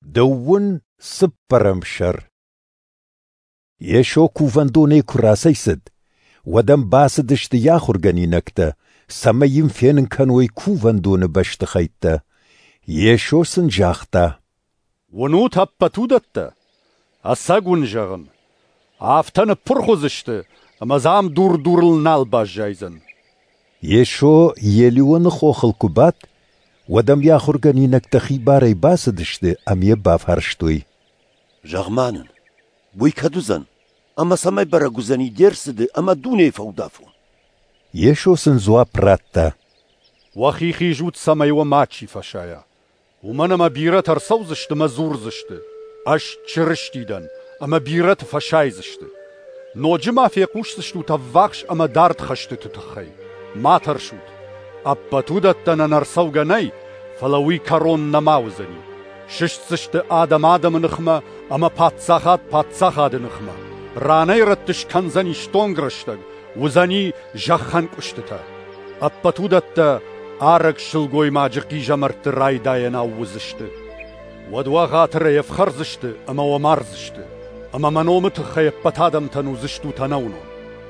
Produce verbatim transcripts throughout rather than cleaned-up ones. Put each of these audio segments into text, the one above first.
دون سپرمشر يشو كوفندوني كراسيسد ودم باسدشت ياخرغني نكتا سميم فين كانوي كوفندون بشت خيتا يشو سنجاختا ونوت هبتودت اساغون جغن افتن پرخوزشت اما زام دور دورل نال باجايزن يشو يليون خوخل كوبات ودم ياخرغني نكتا خيباري باسدشت ام يباف هرشتوي جغمانن بوي كدوزن اما سمي برغوزني ديرسد اما دوني فودافون يشو سنزوا براتا وخيخي جوت سمي وماتشي فشايا ومن ما بيرت هرسوزشت مزورزشت اش چرشتيدن اما بيرت فشايزشت نوجما في قوشتشتو تفاخش اما دارت خشتت تخي ما ترشوت ابتودتن نرسوغني فلوي كارون نماوزني ششتشت آدم آدم نخما اما پاتساخات پاتساخات نخما راني رتش كنزني شتونگرشتگ وزني جخن كشتتا ابتودت آرق شلگوي ماجقي جمرت راي داينا وزشت ودوا غاتر يفخرزشت اما ومارزشت اما منومت خيب بتادم تنوزشتو تنونو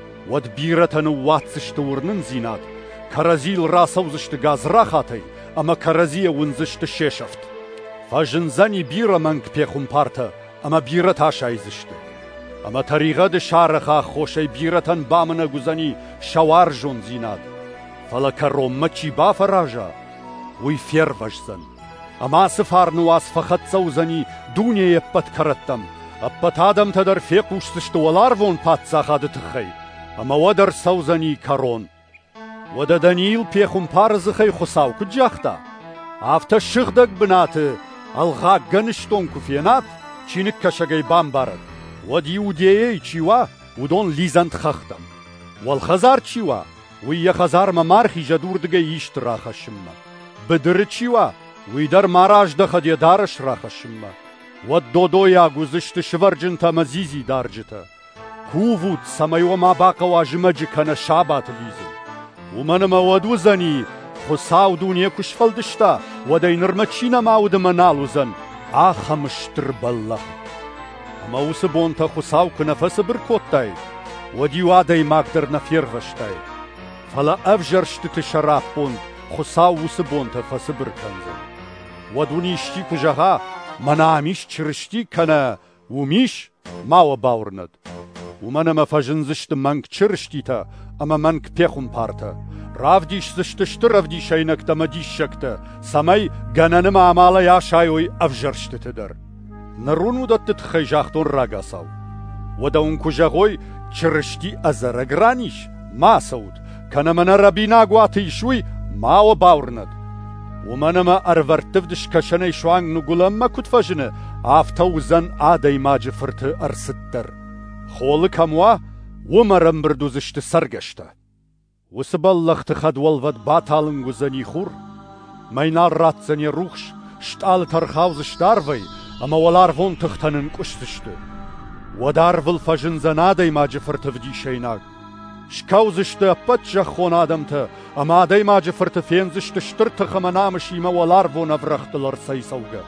ود بيرتنو واتسشت ورنن زينات كرازيل راسوزشت غاز راخاتي اما كرازيه ونزشت شيشفت فاجنزاني بيرا منك بيخم بارتا اما بيرتا شايزشت اما طريقه د شارخه خوشي بيرتن بامنه گزني شوار جون زينات فلا كرومچي با فراجا وي فير وجزن اما سفار نواس فخت سوزني دنيا يبت كرتم ابت آدم تدر فيقوشتشت ولارفون پاتساخاد تخي اما ودر سوزني كارون ودا دانيل بيخم پارزخي خساو كجاختا افتا شغدق بنات الغا گنشتون كفينات چينك كشغي بامبارد ودي وديي چيوا ودون ليزنت خختم والخزار چيوا وي خزار ممارخي جدور دگه يشت راخشم بدر چيوا وي در ماراج دخد يدارش راخشم ودودو يا گزشت شورجن تمزيزي دارجتا كوفود سميو ما باقا واجمج كان شابات ليزن ومن ما ودوزني خساو دنيا كشفل دشتا ودي نرمچينا ما ود منالوزن آخمشتر بالله اما وسبون تا خساو كنفس بركوتاي ودي وادي ماقدر نفير وشتاي فلا افجرشت تشراب بوند خساو وسبون تا فس بركنزن ودونيشتي كجها مناميش چرشتي كنا وميش ما وباورند ومن ما فجنزشت منك چرشتي تا اما منك بيخم پارتا رافديش زشتشت رافديش اينك تمديش شكتا سمي گننم عمالا يا شايوي افجرشت تدر نرونو دت تخيجاختون راگاساو ودا اون كجغوي چرشتي ازرگرانيش ما سود كنا من ربينا گواتي شوي ما وباورند ومن ما ارورتفدش كشني شوانگ نگولم ما كت فجنه آفتو زن آدي ما جفرت ارستر خولك هموا ومرم بردوزشت سرگشتا وسباللخت خد والود باتالن گزني خور مينال راتزني روخش شتال ترخاوزش داروي اما ولار فون تختنن كشتشت ودار والفجن زن آدي ما جفرت فدي شيناگ شكاوزشت بتجا خون آدمتا اما آدي ما جفرت فينزشت شترت خمنامشي ما ولار فون افرخت لرسي سوغا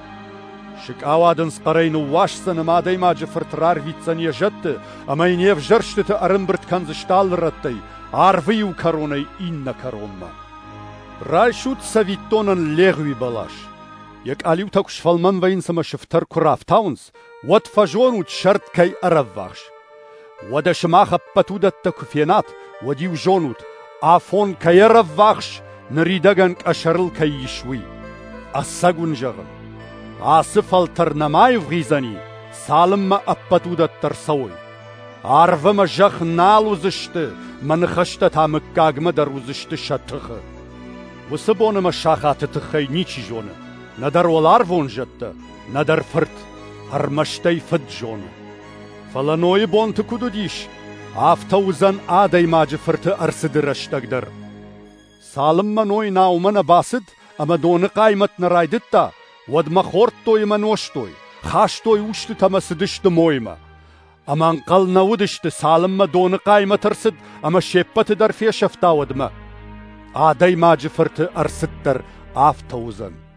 شك آوادن سقرين واشسن ما آدي ما جفرت رارفيتسن يجت اما ينيف جرشت ارنبرت كنزشتال رتي عارفي وكاروني إن كاروما رايشوت سويتونن لغوي بلاش يك أليو تاكش فالمن وين سما شفتر كراف تاونس ود فجونو تشرت كي أرفاخش ودا شماخ بتودت تكفينات وديو جونوت آفون كي أرفاخش نريدغن كأشرل كي يشوي أساقون جغن آسفال ترنماي وغيزاني سالم ما أبتودت ترسوي عارفما جخ نالوزشت من خشت تامك كاغما دروزشت شتخ وسبون شاخات تخي نيچي جون ندر ولار فون جت ندر فرت هرمشتي فد جون فلانوي بون تكودو ديش آفتوزن آدي ما جفرت ارسد رشتقدر سالم منوي ناومن باسد اما دون قايمت نرايدتا ود مخورتوي منوشتوي خاشتوي وشت تمسدشت مويما اما انقل نودشت سالم ما دون قايمة ترسد اما شيبت در في شفتا ودما آدي ما جفرت ارسد در آفتوزن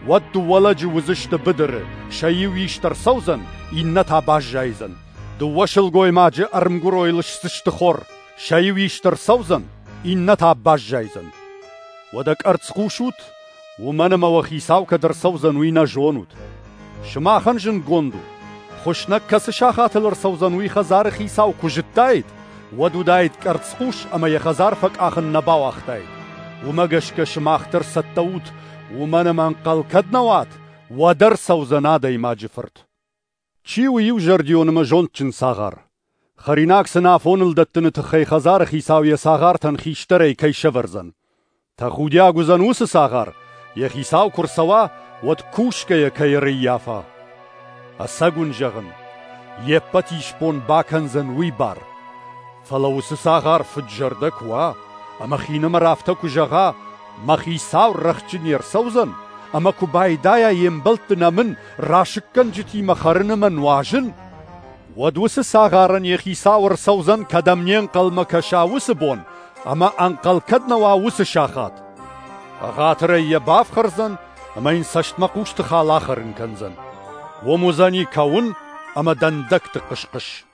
ود ولج وزشت بدر شيو يشتر سوزن إنتا باجايزن دوشل گوي ماجي أرمگرو يلشتشت خور شيو يشتر سوزن إنتا باجايزن ودك أرتسقوشوت ومنما وخيساو كدر سوزن وينا جونوت شما خنجن گوندو خوشنك كس شاخات الرسوزن وي خزار خيساو كجتايد ودو دايد كرتسقوش أما يخزار فك آخن نباو أختايد ومگش كشماختر ستوت ومنما انقل كدنوات ودر سوزنا داي ما جفرت چيو يو جرديون مجونتشن ساغار خريناك سنافون الدتن تخي خزار خيساو يساغار تنخيشتري كي شفرزن تخوديا گزنوس ساغار يخيساو كرسوا ود كوشك يكي ريافا أساقون جغن يبتيش بون باكنزن ويبار فلوس ساغار فجردك وا أما خين مرافتك جغا ما خيساو رخچن يرسوزن أما كبايدايا ينبلتنا من راشكن جتي مخرن من واجن ودوس ساغارن يخيساو رسوزن كدمنين قلم كشاوس بون أما أنقل كدنا واوس شاخات أغاتر يباف خرزن أما إنساشت مقوشت خالاخرن كنزن ومزاني كون أما دندك تقشقش